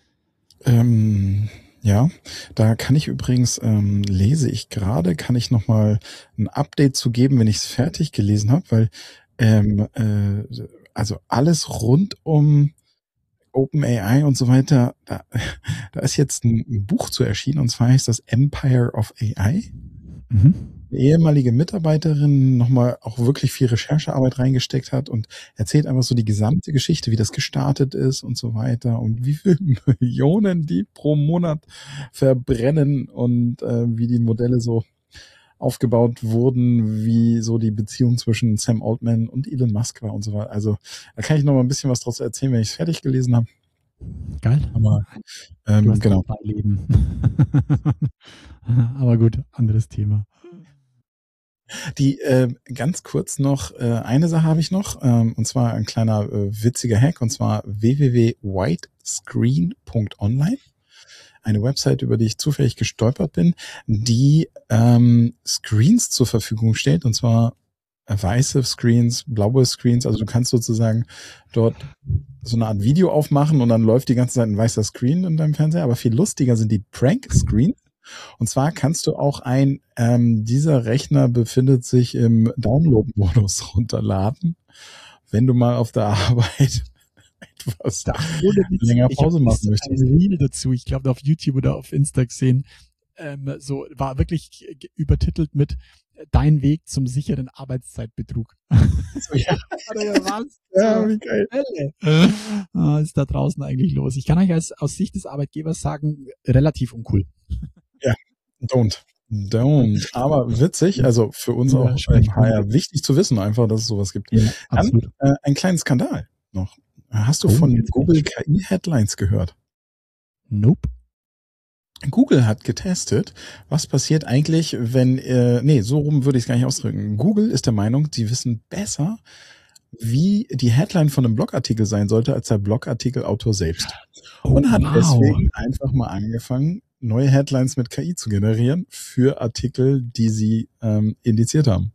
Ähm, ja, da kann ich übrigens, ähm, lese ich gerade, kann ich nochmal ein Update zu geben, wenn ich es fertig gelesen habe, weil ähm, äh, also alles rund um OpenAI und so weiter, da, da ist jetzt ein, ein Buch zu erschienen, und zwar heißt das Empire of A I. Mhm. Eine ehemalige Mitarbeiterin nochmal auch wirklich viel Recherchearbeit reingesteckt hat und erzählt einfach so die gesamte Geschichte, wie das gestartet ist und so weiter und wie viele Millionen die pro Monat verbrennen und äh, wie die Modelle so aufgebaut wurden, wie so die Beziehung zwischen Sam Altman und Elon Musk war und so weiter. Also da kann ich noch mal ein bisschen was draus erzählen, wenn ich es fertig gelesen habe. Geil. Aber Du ähm, hast genau. ein Beileben. Aber gut, anderes Thema. Die äh, ganz kurz noch, äh, eine Sache habe ich noch, ähm, und zwar ein kleiner äh, witziger Hack, und zwar w w w punkt whitescreen punkt online. Eine Website, über die ich zufällig gestolpert bin, die ähm, Screens zur Verfügung stellt, und zwar äh, weiße Screens, blaue Screens. Also du kannst sozusagen dort so eine Art Video aufmachen und dann läuft die ganze Zeit ein weißer Screen in deinem Fernseher. Aber viel lustiger sind die Prank-Screens. Und zwar kannst du auch ein, ähm, dieser Rechner befindet sich im Download-Modus runterladen, wenn du mal auf der Arbeit etwas länger Pause machen möchtest. Ein Reel dazu, ich glaube auf YouTube oder auf Insta gesehen, ähm, so war wirklich übertitelt mit dein Weg zum sicheren Arbeitszeitbetrug. Ja. Was? Ja, wie geil. Was ist da draußen eigentlich los? Ich kann euch als, aus Sicht des Arbeitgebers sagen, relativ uncool. Ja, don't. Don't. Aber witzig, also für uns Ja, auch im schmeckt H R wichtig zu wissen, einfach, dass es sowas gibt. Ja, Dann absolut. äh, ein kleinen Skandal noch. Hast du Oh, von jetzt Google bin K I-Headlines gehört? Nope. Google hat getestet, was passiert eigentlich, wenn, äh, nee, so rum würde ich es gar nicht ausdrücken. Google ist der Meinung, sie wissen besser, wie die Headline von einem Blogartikel sein sollte, als der Blogartikelautor selbst. Oh, Und hat wow. deswegen einfach mal angefangen, neue Headlines mit K I zu generieren für Artikel, die sie ähm, indiziert haben.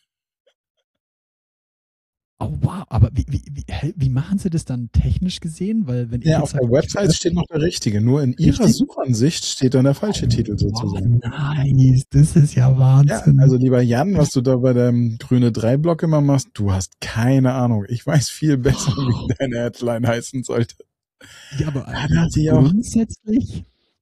Oh, wow. Aber wie, wie, wie, hä, wie machen sie das dann technisch gesehen? Weil wenn ich Ja, jetzt auf der sage, Website steht noch der richtige, nur in ihrer Richtig? Suchansicht steht dann der falsche Titel sozusagen. Oh, nice, das ist ja Ja, Wahnsinn. also lieber Jan, was du da bei deinem grüne drei Block immer machst, du hast keine Ahnung. Ich weiß viel besser, wie deine Headline heißen sollte. ja, aber Ja, da hat sie auch- grundsätzlich,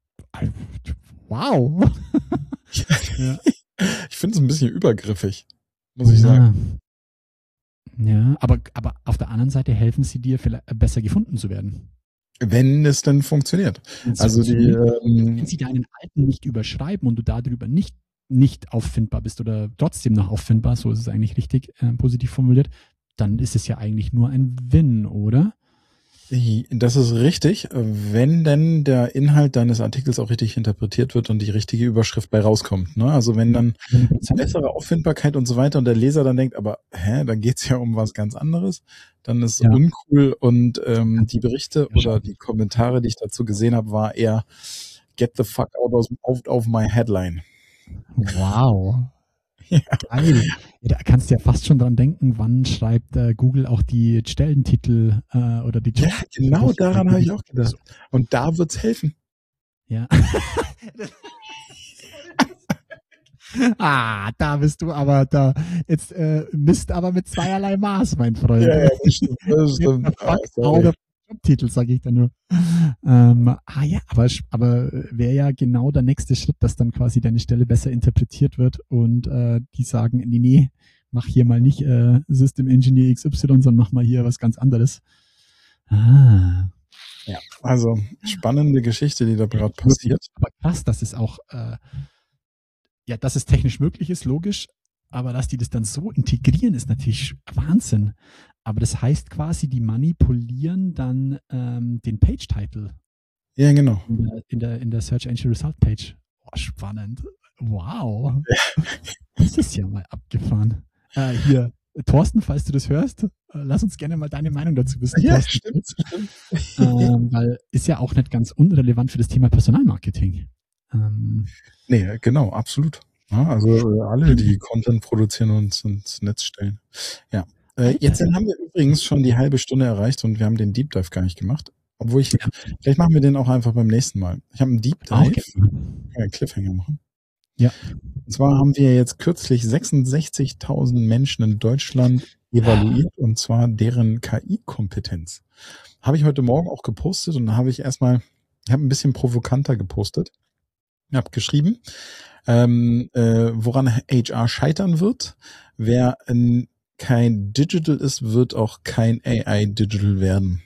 wow. ja. Ich finde es ein bisschen übergriffig, muss ich sagen. Ja, aber, aber auf der anderen Seite helfen sie dir, vielleicht besser gefunden zu werden. Wenn es denn funktioniert. Also die, Wenn ähm, sie deinen alten nicht überschreiben und du darüber nicht, nicht auffindbar bist oder trotzdem noch auffindbar, so ist es eigentlich richtig äh, positiv formuliert, dann ist es ja eigentlich nur ein Win, oder? das ist richtig, wenn denn der Inhalt deines Artikels auch richtig interpretiert wird und die richtige Überschrift bei rauskommt. Ne? Also wenn dann bessere Auffindbarkeit und so weiter und der Leser dann denkt, aber hä, dann geht's ja um was ganz anderes, dann ist es Ja. uncool und ähm, die Berichte oder die Kommentare, die ich dazu gesehen habe, war eher get the fuck out of, out of my headline. Wow. Ja. Geil. Ja, da kannst du ja fast schon dran denken, wann schreibt äh, Google auch die Stellentitel äh, oder die Ja, Jobs. genau daran habe ich auch gedacht. Und da wird's helfen. Ja. ah, da bist du aber da. Jetzt äh, misst aber mit zweierlei Maß, mein Freund. Ja, ja, das stimmt. Das stimmt. Ah, sorry. Oder Jobtitel, sage ich dann nur. Ähm, ah ja, aber, aber wäre ja genau der nächste Schritt, dass dann quasi deine Stelle besser interpretiert wird und äh, die sagen, nee, nee, mach hier mal nicht äh, System Engineer X Y, sondern mach mal hier was ganz anderes. Ah. Ja, also spannende Geschichte, die da gerade passiert. Aber krass, dass es auch, äh, ja, dass es technisch möglich ist, logisch, aber dass die das dann so integrieren, ist natürlich Wahnsinn. Aber das heißt quasi, die manipulieren dann ähm, den Page-Title Ja, genau. in der, in der, in der Search Engine Result Page. Oh, spannend. Wow. Das ist ja mal abgefahren. Äh, hier, Thorsten, falls du das hörst, äh, lass uns gerne mal deine Meinung dazu wissen. Ja, Thorsten. stimmt, stimmt. Ähm, weil ist ja auch nicht ganz unrelevant für das Thema Personalmarketing. Ähm, Nee, genau, absolut. Ja, also äh, alle, die Content produzieren und ins Netz stellen. Ja. Äh, jetzt haben wir übrigens schon die halbe Stunde erreicht und wir haben den Deep Dive gar nicht gemacht. Obwohl ich, Ja. vielleicht machen wir den auch einfach beim nächsten Mal. Ich habe einen Deep Dive, auch gerne. kann einen Cliffhanger machen. Ja. Und zwar haben wir jetzt kürzlich sechsundsechzigtausend Menschen in Deutschland evaluiert und zwar deren K I-Kompetenz. Habe ich heute Morgen auch gepostet und da habe ich erstmal, ich habe ein bisschen provokanter gepostet. Ich habe geschrieben, ähm, äh, woran H R scheitern wird. Wer äh, kein Digital ist, wird auch kein A I-Digital werden.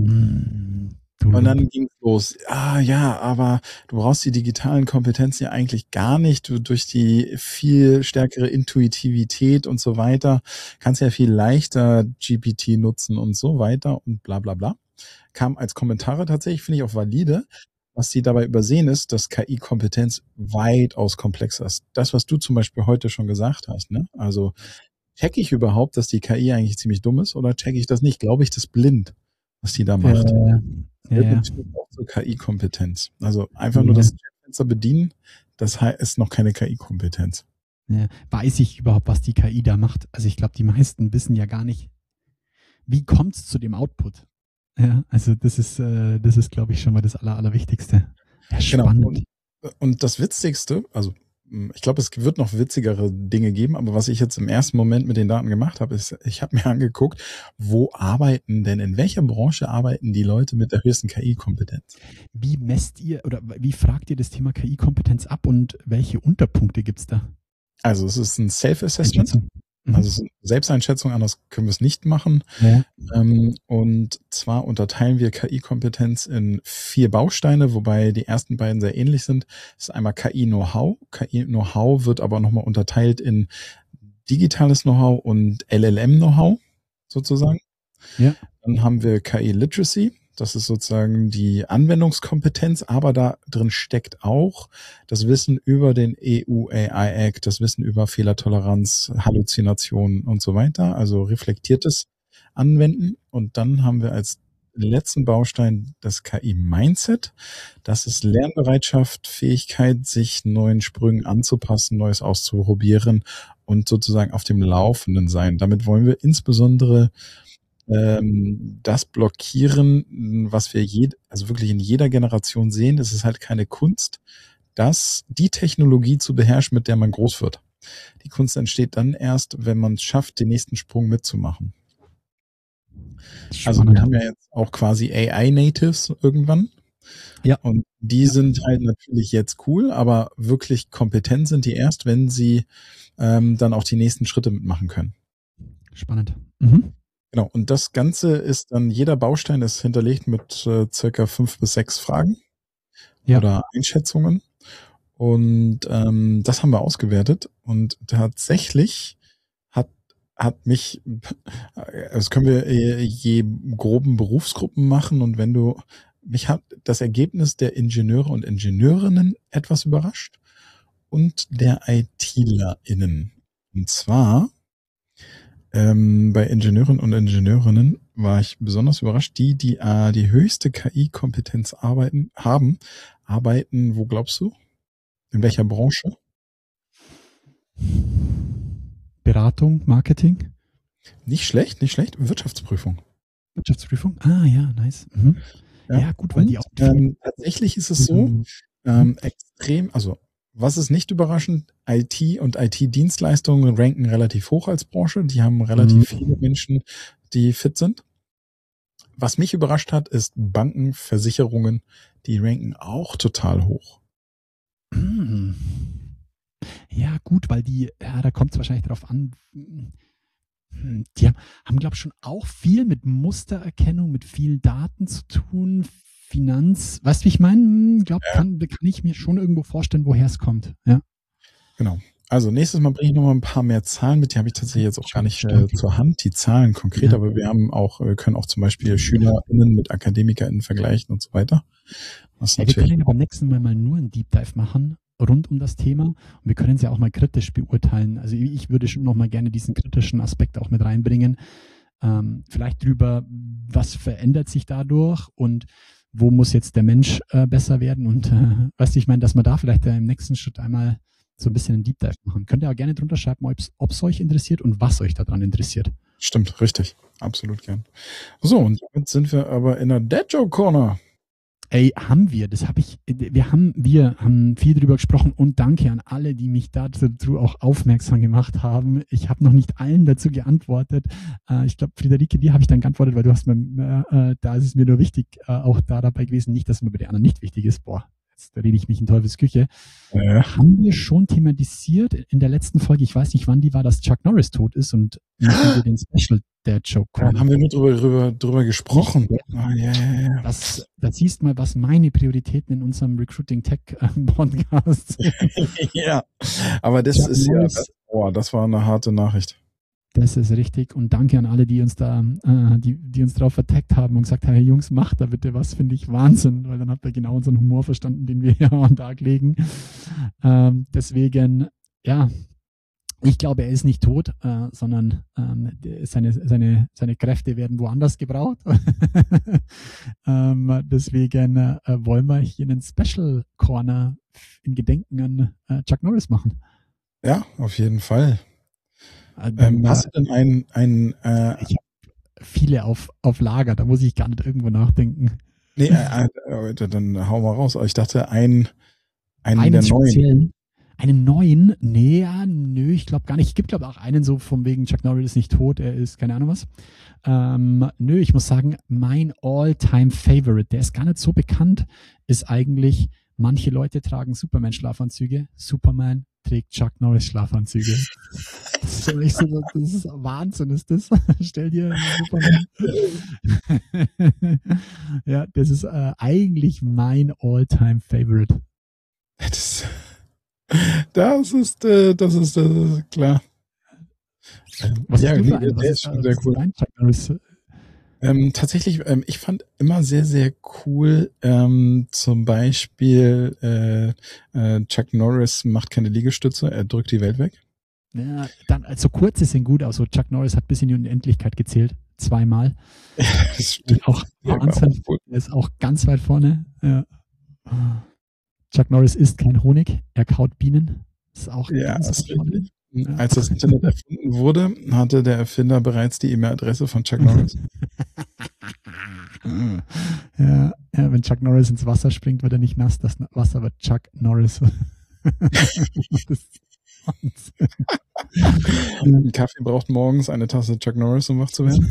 Hm, du- Und dann ging's los. Ah ja, aber du brauchst die digitalen Kompetenzen ja eigentlich gar nicht. Du durch die viel stärkere Intuitivität und so weiter kannst ja viel leichter G P T nutzen und so weiter und bla bla bla. Kam als Kommentare tatsächlich, finde ich auch valide. Was sie dabei übersehen ist, dass K I-Kompetenz weitaus komplexer ist. Das, was du zum Beispiel heute schon gesagt hast, ne? Also check ich überhaupt, dass die K I eigentlich ziemlich dumm ist oder check ich das nicht? Glaube ich das blind, was die da macht? Äh, ja, Das ja. natürlich auch zur K I-Kompetenz. Also einfach nur das Chatfenster bedienen, das he- ist noch keine K I-Kompetenz. Ja. Weiß ich überhaupt, was die K I da macht? Also ich glaube, die meisten wissen ja gar nicht, wie kommt es zu dem Output? Ja, also das ist, äh, das ist, glaube ich, schon mal das Aller, Allerwichtigste. Ja, Genau. spannend. Und, und das Witzigste, also mh, ich glaube, es wird noch witzigere Dinge geben, aber was ich jetzt im ersten Moment mit den Daten gemacht habe, ist, ich habe mir angeguckt, wo arbeiten denn, in welcher Branche arbeiten die Leute mit der höchsten K I-Kompetenz? Wie messt ihr oder wie fragt ihr das Thema K I-Kompetenz ab und welche Unterpunkte gibt es da? Also es ist ein Self-Assessment. Einschätzung. Mhm. Also es ist eine Selbsteinschätzung, anders können wir es nicht machen. Ja. Ähm, und zwar unterteilen wir K I-Kompetenz in vier Bausteine, wobei die ersten beiden sehr ähnlich sind. Das ist einmal K I-Know-how. K I-Know-how wird aber nochmal unterteilt in digitales Know-how und L L M-Know-how sozusagen. Ja. Dann haben wir K I-Literacy. Das ist sozusagen die Anwendungskompetenz, aber da drin steckt auch das Wissen über den E U A I Act, das Wissen über Fehlertoleranz, Halluzinationen und so weiter, also reflektiertes Anwenden. Und dann haben wir als letzten Baustein das K I-Mindset. Das ist Lernbereitschaft, Fähigkeit, sich neuen Sprüngen anzupassen, Neues auszuprobieren und sozusagen auf dem Laufenden sein. Damit wollen wir insbesondere ähm, das blockieren, was wir je, also wirklich in jeder Generation sehen. Es ist halt keine Kunst, das die Technologie zu beherrschen, mit der man groß wird. Die Kunst entsteht dann erst, wenn man es schafft, den nächsten Sprung mitzumachen. Also wir haben ja jetzt auch quasi A I-Natives irgendwann. Ja. Und die sind halt natürlich jetzt cool, aber wirklich kompetent sind die erst, wenn sie ähm, dann auch die nächsten Schritte mitmachen können. Spannend. Mhm. Genau. Und das Ganze ist dann, jeder Baustein ist hinterlegt mit äh, circa fünf bis sechs Fragen Ja. oder Einschätzungen. Und ähm, das haben wir ausgewertet. Und tatsächlich hat hat mich, das können wir je groben Berufsgruppen machen. Und wenn du, mich hat das Ergebnis der Ingenieure und Ingenieurinnen etwas überrascht und der ITlerInnen. Und zwar ähm, bei Ingenieuren und Ingenieurinnen war ich besonders überrascht. Die, die äh, die höchste K I-Kompetenz arbeiten haben, arbeiten, wo glaubst du? In welcher Branche? Beratung, Marketing, Nicht schlecht, nicht schlecht. Wirtschaftsprüfung. Wirtschaftsprüfung. Ah ja, nice. Mhm. Ja, Ja, gut, weil die und, auch ähm, tatsächlich ist es so, Mhm. ähm, extrem, also was ist nicht überraschend, I T und I T-Dienstleistungen ranken relativ hoch als Branche. Die haben relativ Mhm. viele Menschen, die fit sind. Was mich überrascht hat, ist Banken, Versicherungen, die ranken auch total hoch. Mhm. Ja, gut, weil die, ja, da kommt es wahrscheinlich darauf an, hm, die haben, haben glaube ich, schon auch viel mit Mustererkennung, mit vielen Daten zu tun, Finanz, weißt du, wie ich meine? Ich glaube, Ja. kann, kann ich mir schon irgendwo vorstellen, woher es kommt. Ja. Genau. Also nächstes Mal bringe ich noch mal ein paar mehr Zahlen mit. Die habe ich tatsächlich jetzt auch gar nicht äh, Stark. zur Hand, die Zahlen konkret, Ja. aber wir haben auch, wir können auch zum Beispiel SchülerInnen mit AkademikerInnen vergleichen und so weiter. Was Ja, wir natürlich können ja beim nächsten Mal mal nur einen Deep Dive machen rund um das Thema und wir können es ja auch mal kritisch beurteilen. Also ich würde schon noch mal gerne diesen kritischen Aspekt auch mit reinbringen. Ähm, vielleicht drüber, was verändert sich dadurch und wo muss jetzt der Mensch äh, besser werden und äh, weißt du, ich meine, dass wir da vielleicht äh, im nächsten Schritt einmal so ein bisschen einen Deep Dive machen. Könnt ihr auch gerne drunter schreiben, ob es euch interessiert und was euch daran interessiert. Stimmt, richtig. Absolut gern. So, und jetzt sind wir aber in der Dead Joke Corner. Ey, haben wir, das habe ich, wir haben, wir haben viel drüber gesprochen und danke an alle, die mich dazu auch aufmerksam gemacht haben. Ich habe noch nicht allen dazu geantwortet. Äh, ich glaube, Friederike, dir habe ich dann geantwortet, weil du hast mir, äh, da ist es mir nur wichtig, äh, auch da dabei gewesen, nicht, dass es mir bei den anderen nicht wichtig ist. Boah, jetzt rede ich mich in Teufels Küche. Äh, Haben wir schon thematisiert in der letzten Folge, ich weiß nicht, wann die war, dass Chuck Norris tot ist und machen wir den Special Dad Joke da Corner. haben wir nur drüber, drüber, drüber gesprochen. Ja. Ah, ja, ja, ja. Das, da siehst du mal, was meine Prioritäten in unserem Recruiting Tech äh, Podcast sind. Ja, aber das Chuck ist ja, Norris. das, boah, das war eine harte Nachricht. Das ist richtig. Und danke an alle, die uns da, äh, die, die uns darauf vertagt haben und gesagt haben, hey Jungs, macht da bitte was, finde ich Wahnsinn, weil dann habt ihr genau unseren Humor verstanden, den wir hier an den Tag legen. Ähm, deswegen, ja, ich glaube, er ist nicht tot, äh, sondern ähm, seine, seine, seine Kräfte werden woanders gebraucht. ähm, deswegen äh, wollen wir hier einen Special Corner in Gedenken an äh, Chuck Norris machen. Ja, auf jeden Fall. Äh, Ähm, hast du denn ein, ein äh, ich habe viele auf, auf Lager, da muss ich gar nicht irgendwo nachdenken. nee, äh, äh, dann hau mal raus. Ich dachte, ein, einen, Einen der neuen. speziellen, einen neuen? Nee, ja, nö, ich glaube gar nicht. Es gibt, glaube ich, auch einen so von wegen Chuck Norris ist nicht tot, er ist keine Ahnung was. Ähm, nö, ich muss sagen, mein All-Time-Favorite, der ist gar nicht so bekannt, ist eigentlich Manche Leute tragen Superman-Schlafanzüge. Superman trägt Chuck Norris-Schlafanzüge. Das ist, echt so, das ist Wahnsinn, ist das? Stell dir einen Superman. Ja, das ist äh, eigentlich mein All-Time-Favorite. Das, das ist, äh, das ist, das ist klar. Was ja, ist nee, für einen? der Was ist ist schon da- sehr was ist cool. dein Chuck Norris? Ähm, tatsächlich, ähm, ich fand immer sehr, sehr cool, ähm, zum Beispiel äh, äh, Chuck Norris macht keine Liegestütze, er drückt die Welt weg. Ja, dann, also kurze sind gut, also Chuck Norris hat bis in die Unendlichkeit gezählt. Zweimal. Das stimmt. Auch Ja, war Wahnsinn. auch cool. Er ist auch ganz weit vorne. Ja. Chuck Norris isst kein Honig, er kaut Bienen. Das ist auch Ja, ganz das ist weit vorne. richtig. Als das Internet erfunden wurde, hatte der Erfinder bereits die E-Mail-Adresse von Chuck Norris. Ja, ja, wenn Chuck Norris ins Wasser springt, wird er nicht nass. Das Wasser wird Chuck Norris. Das ist Wahnsinn. Ein Kaffee braucht morgens eine Tasse Chuck Norris, um wach zu werden.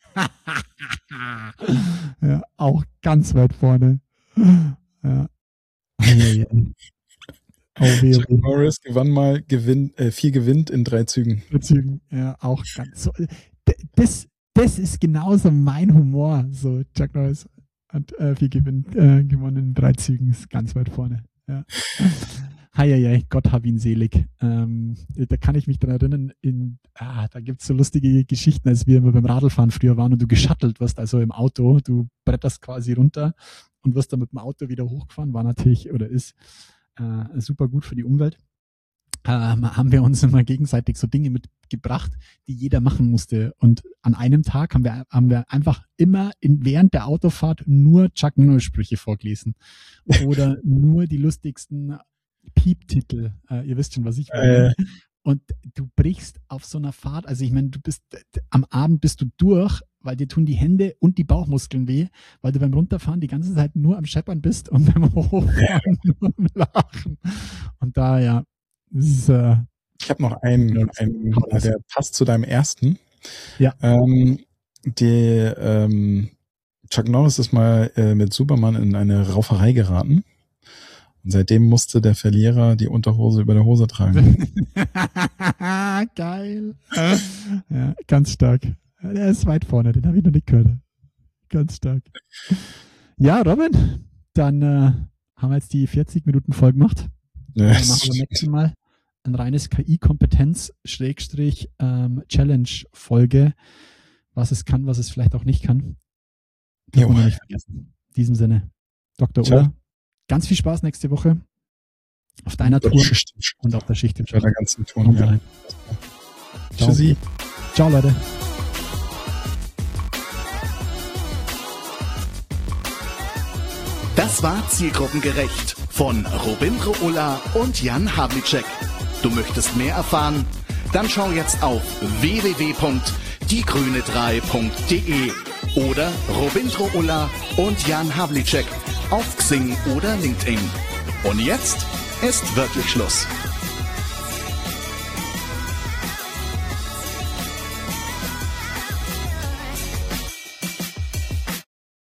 Ja, auch ganz weit vorne. Ja. Eieiei. Oh, weh, Chuck weh. Norris gewann mal gewinn, äh, vier gewinnt in drei Zügen. Bezügen. Ja, auch ganz so. D- Das, das ist genauso mein Humor. So, Chuck Norris hat äh, viel Gewinn, äh, gewonnen in drei Zügen, ist ganz weit vorne. Ja. Heieiei, Gott hab ihn selig. Ähm, da kann ich mich dran erinnern, in, ah, da gibt es so lustige Geschichten, als wir immer beim Radlfahren früher waren und du geschattelt wirst, also im Auto, du bretterst quasi runter und wirst dann mit dem Auto wieder hochgefahren, war natürlich oder ist äh, super gut für die Umwelt. Ähm, haben wir uns immer gegenseitig so Dinge mitgebracht, die jeder machen musste. Und an einem Tag haben wir, haben wir einfach immer in, während der Autofahrt nur Chuck Norris-Sprüche vorgelesen. Oder nur die lustigsten Pieptitel. Äh, ihr wisst schon, was ich meine. Äh. Und du brichst auf so einer Fahrt, also ich meine, du bist am Abend bist du durch, weil dir tun die Hände und die Bauchmuskeln weh, weil du beim Runterfahren die ganze Zeit nur am Scheppern bist und beim Hochfahren nur am Lachen. Und da, ja, das ist, äh, Ich habe noch einen, einen, der passt zu deinem ersten. Ja. Ähm, der ähm, Chuck Norris ist mal äh, mit Superman in eine Rauferei geraten. Und seitdem musste der Verlierer die Unterhose über der Hose tragen. Geil. Ja, ganz stark. Der ist weit vorne, den habe ich noch nicht gehört. Ganz stark. Ja, Robin, dann äh, haben wir jetzt die vierzig Minuten voll gemacht. Ja, Dann das machen wir stimmt. nächstes Mal ein reines K I-Kompetenz-Challenge-Folge, was es kann, was es vielleicht auch nicht kann. Das Jo. wollen wir nicht vergessen. In diesem Sinne, Doktor Ciao. Ola, ganz viel Spaß nächste Woche auf deiner Bei Tour der Schicht- und auf der Schicht im bei der Schacht. ganzen Tour. Kommt Ja. rein. Ciao. Tschüssi. Ciao, Leute. Das war Zielgruppengerecht von Robindro Ulla und Jan Havlicek. Du möchtest mehr erfahren? Dann schau jetzt auf w w w punkt die grüne drei punkt de oder Robindro Ulla und Jan Havlicek auf Xing oder LinkedIn. Und jetzt ist wirklich Schluss.